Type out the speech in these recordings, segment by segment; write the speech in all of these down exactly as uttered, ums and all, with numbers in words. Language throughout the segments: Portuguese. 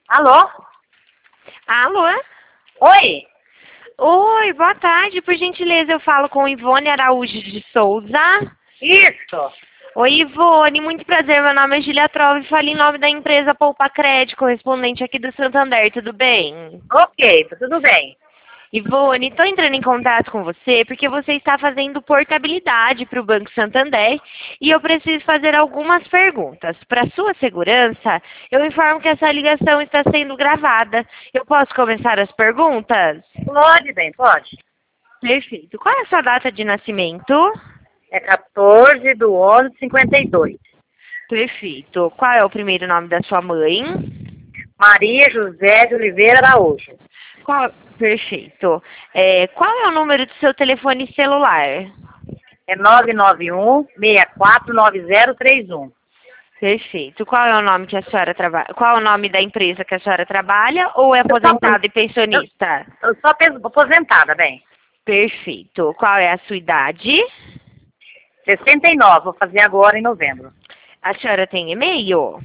Alô? Alô? Oi? Oi, boa tarde. Por gentileza, eu falo com Ivone Araújo de Souza. Isso. Oi, Ivone. Muito prazer. Meu nome é Julia Trova e falo em nome da empresa Poupa Crédito, correspondente aqui do Santander. Tudo bem? Ok, tá tudo bem. Ivone, estou entrando em contato com você porque você está fazendo portabilidade para o Banco Santander e eu preciso fazer algumas perguntas. Para sua segurança, eu informo que essa ligação está sendo gravada. Eu posso começar as perguntas? Pode, bem, pode. Perfeito. Qual é a sua data de nascimento? É quatorze do onze de cinquenta e dois. Perfeito. Qual é o primeiro nome da sua mãe? Maria José de Oliveira Araújo. Qual... Perfeito. É, qual é o número do seu telefone celular? É nove nove um, seis quatro nove zero três um. Perfeito. Qual é o nome que a senhora trabalha? Qual é o nome da empresa que a senhora trabalha ou é Eu sou, aposentada e eu, pensionista? eu sou ape- aposentada, bem. Perfeito. Qual é a sua idade? sessenta e nove, vou fazer agora em novembro. A senhora tem e-mail?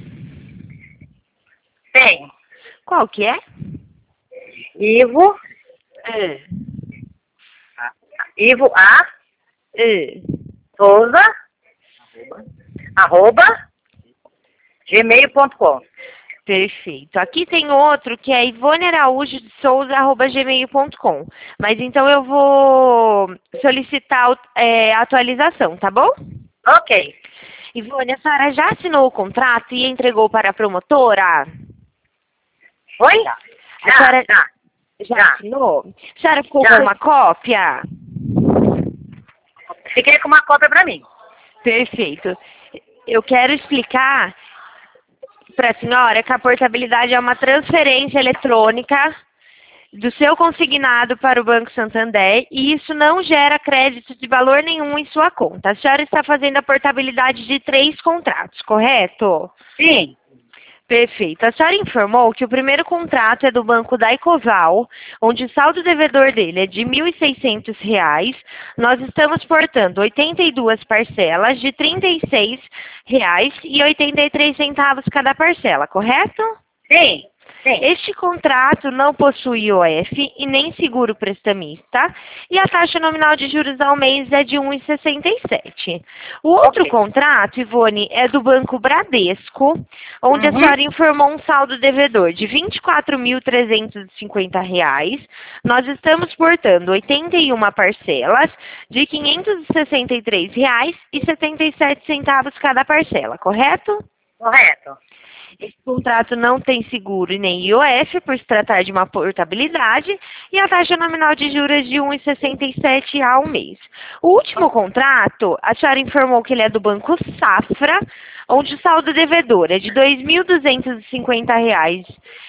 Tem. Qual que é? Ivo, É. Ivo A. É. Souza, arroba, gmail ponto com. Perfeito. Aqui tem outro que é ivone araújo de souza arroba gmail ponto com. Mas então eu vou solicitar é, a atualização, tá bom? Ok. Ivone, a senhora já assinou o contrato e entregou para a promotora? Oi? A Já, senhora já. já já. assinou? A senhora ficou Já. com uma cópia? Fiquei com uma cópia pra mim. Perfeito. Eu quero explicar para a senhora que a portabilidade é uma transferência eletrônica do seu consignado para o Banco Santander e isso não gera crédito de valor nenhum em sua conta. A senhora está fazendo a portabilidade de três contratos, correto? Sim. Perfeito. A senhora informou que o primeiro contrato é do Banco da Ecoval, onde o saldo devedor dele é de mil e seiscentos reais. Nós estamos portando oitenta e duas parcelas de trinta e seis reais e oitenta e três centavos cada parcela, correto? Sim. Sim. Este contrato não possui I O F e nem seguro prestamista e a taxa nominal de juros ao mês é de um vírgula sessenta e sete. O outro Ok. contrato, Ivone, é do Banco Bradesco, onde a Uhum. senhora informou um saldo devedor de vinte e quatro mil trezentos e cinquenta reais. Nós estamos portando oitenta e uma parcelas de quinhentos e sessenta e três reais e setenta e sete centavos cada parcela, correto? Correto. Esse contrato não tem seguro e nem I O F, por se tratar de uma portabilidade, e a taxa nominal de juros é de um vírgula sessenta e sete ao mês. O último contrato, a senhora informou que ele é do Banco Safra, onde o saldo devedor é de dois mil duzentos e cinquenta reais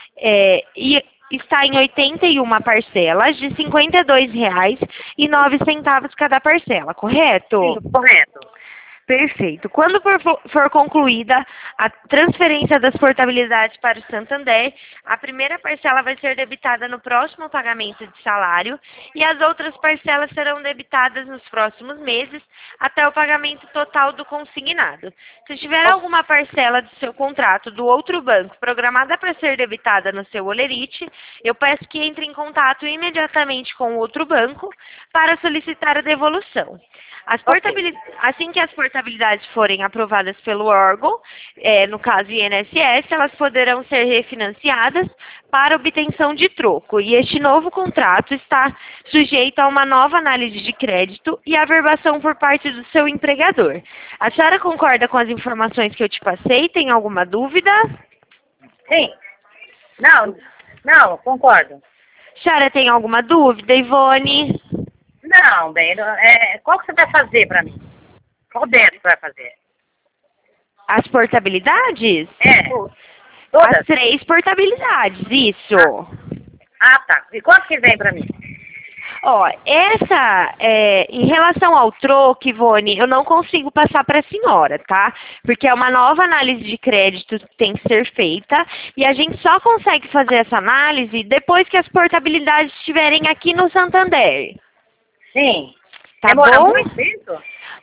é, e está em oitenta e uma parcelas de cinquenta e dois reais e nove centavos cada parcela, correto? Sim, correto. Perfeito. Quando for, for concluída a transferência das portabilidades para o Santander, a primeira parcela vai ser debitada no próximo pagamento de salário e as outras parcelas serão debitadas nos próximos meses até o pagamento total do consignado. Se tiver alguma parcela do seu contrato do outro banco programada para ser debitada no seu Olerite, eu peço que entre em contato imediatamente com o outro banco para solicitar a devolução. As portabilidades, assim que as portabilidades forem aprovadas pelo órgão, é, no caso I N S S, elas poderão ser refinanciadas para obtenção de troco. E este novo contrato está sujeito a uma nova análise de crédito e averbação por parte do seu empregador. A senhora concorda com as informações que eu te passei? Tem alguma dúvida? Sim. Não, não, concordo. A senhora tem alguma dúvida, Ivone? Não, bem, é, qual que você vai fazer pra mim? Qual deles você vai fazer? As portabilidades? É, As todas? três portabilidades, isso. Ah, tá. E quanto que vem pra mim? Ó, essa, é, em relação ao troco, Ivone, eu não consigo passar para a senhora, tá? Porque é uma nova análise de crédito que tem que ser feita e a gente só consegue fazer essa análise depois que as portabilidades estiverem aqui no Santander. Sim. Tá Demora bom? muito isso?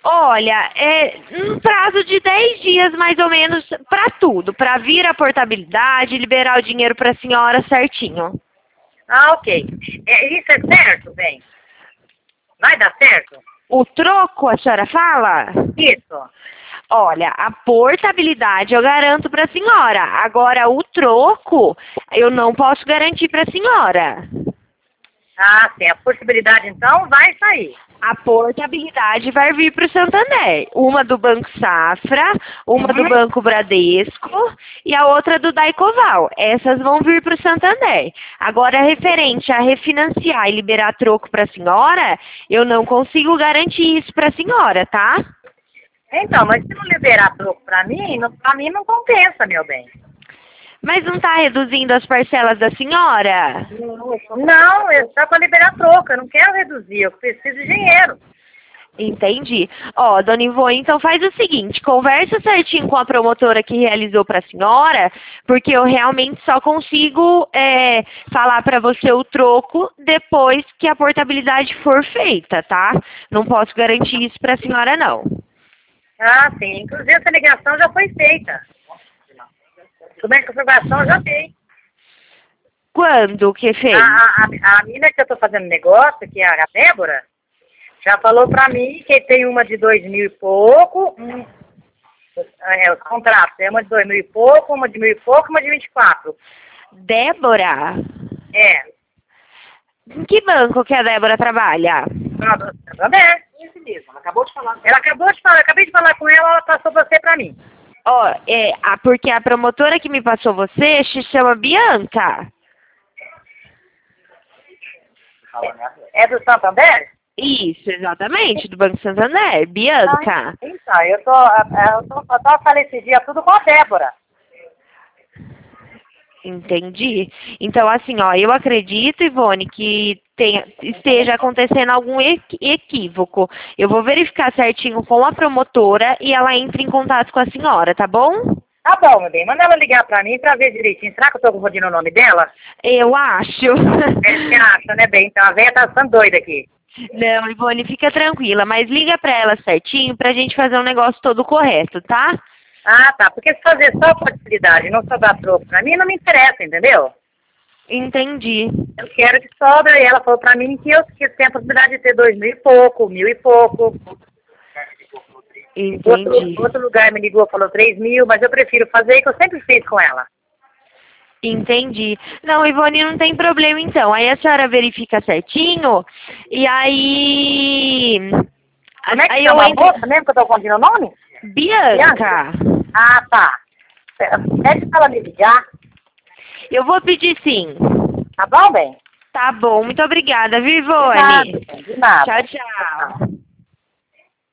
Olha, é um prazo de dez dias mais ou menos para tudo, para vir a portabilidade, liberar o dinheiro para a senhora certinho. Ah, ok. É, isso é certo, bem? Vai dar certo? O troco, a senhora fala? Isso. Olha, a portabilidade eu garanto para a senhora. Agora, o troco eu não posso garantir para a senhora. Ah, sim. A possibilidade, então, vai sair. A portabilidade vai vir para o Santander. Uma do Banco Safra, uma Uhum. do Banco Bradesco e a outra do Daicoval. Essas vão vir para o Santander. Agora, referente a refinanciar e liberar troco para a senhora, eu não consigo garantir isso para a senhora, tá? Então, mas se não liberar troco pra mim, não, pra mim não compensa, meu bem. Mas não está reduzindo as parcelas da senhora? Não, é só para liberar troco. Eu não quero reduzir, eu preciso de dinheiro. Entendi. Ó, dona Ivone, então faz o seguinte, conversa certinho com a promotora que realizou para a senhora, porque eu realmente só consigo é, falar para você o troco depois que a portabilidade for feita, tá? Não posso garantir isso para a senhora, não. Ah, sim. Inclusive, essa ligação já foi feita. Como é que a informação já tem? Quando que fez? A, a, a, a mina que eu estou fazendo negócio, que é a Débora, já falou para mim que tem uma de dois mil e pouco, um, é, os contratos, é uma de dois mil e pouco, uma de mil e pouco, uma de vinte e quatro. Débora? É. Em que banco que a Débora trabalha? Santander. Isso mesmo, ela acabou de falar. Ela acabou de falar, eu acabei de falar com ela, ela passou você para mim. Ó, é, a, porque a promotora que me passou você se chama Bianca. É do Santander? Isso, exatamente, do Banco Santander, Bianca. Ah, então, eu tô, eu tô, eu tô falei esse dia tudo com a Débora. Entendi. Então, assim, ó, eu acredito, Ivone, que tenha, esteja acontecendo algum equi- equívoco. Eu vou verificar certinho com a promotora e ela entra em contato com a senhora, tá bom? Tá bom, meu bem, manda ela ligar pra mim pra ver direitinho. Será que eu tô confundindo o nome dela? Eu acho. É, você acha, né, bem? Então a velha tá ficando doida aqui. Não, Ivone, fica tranquila, mas liga pra ela certinho pra gente fazer um negócio todo correto, tá? Ah, tá. Porque se fazer só possibilidade e não sobrar troco pra mim, não me interessa, entendeu? Entendi. Eu quero que sobra. E ela falou pra mim que eu que tem a possibilidade de ter dois mil e pouco, mil e pouco. Entendi. Outro, outro lugar me ligou, falou três mil, mas eu prefiro fazer o que eu sempre fiz com ela. Entendi. Não, Ivone, não tem problema então. Aí a senhora verifica certinho e aí... Como é que aí chama eu a entro... moça mesmo que eu tô confundindo o nome? Bianca. Ah, tá. Pede pra ela me ligar. Eu vou pedir sim. Tá bom, bem? Tá bom, muito obrigada, viu, De nada, Ivone? de nada. Tchau, tchau.